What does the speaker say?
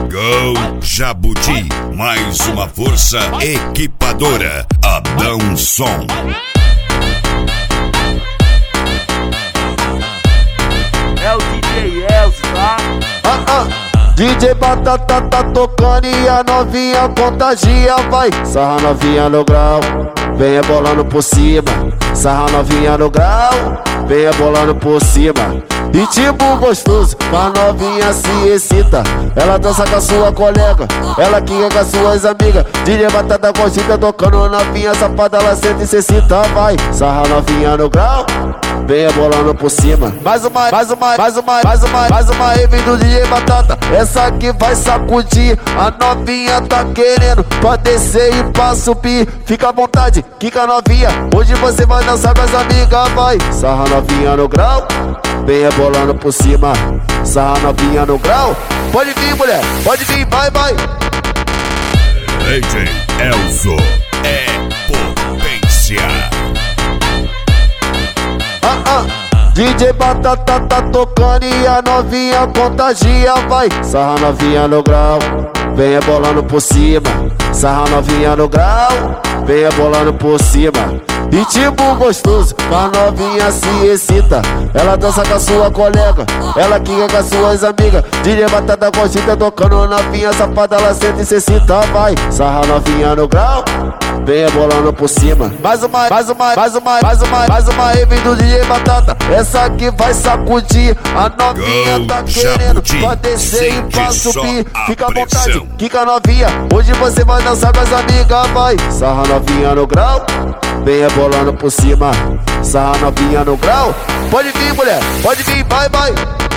Go Jabuti, mais uma força equipadora. Adão Som. É o DJ Elcio, tá? DJ Batata tá tocando e a novinha contagia, vai. Sarra novinha no grau, vem rebolando por cima. Sarra novinha no grau, vem rebolando por cima. Ritmo gostoso, a novinha se excita. Ela dança com a sua colega, ela quica com as suas amigas. DJ Batata Coxinha tocando novinha safada, ela sente e se excita, vai. Sarra novinha no grau, vem rebolando por cima. Mais uma rave do DJ Batata. Essa aqui vai sacudir. A novinha tá querendo pra descer e pra subir. Fica à vontade, quica novinha. Hoje você vai dançar com as amigas, vai. Sarra novinha no grau, vem rebolando por cima. Sarra novinha no grau. Pode vir, mulher, pode vir, vai, vai. DJ Elcio é potência. DJ Batata tá tocando e a novinha contagia, vai. Sarra novinha no grau, vem rebolando por cima. Sarra novinha no grau, vem rebolando por cima. Ritmo gostoso, a novinha se excita. Ela dança com a sua colega, ela quica com as suas amigas. DJ Batata Coxinha tocando novinha safada, ela sente e se excita, vai. Sarra novinha no grau, vem rebolando por cima. Mais uma rave do DJ Batata. Essa aqui vai sacudir. A novinha tá querendo pra descer e pra subir. Fica à vontade, quica novinha. Hoje você vai dançar com as amigas, vai. Sarra novinha no grau, vem rebolando por cima. Sarra novinha no grau. Pode vir, mulher, pode vir, vai, vai.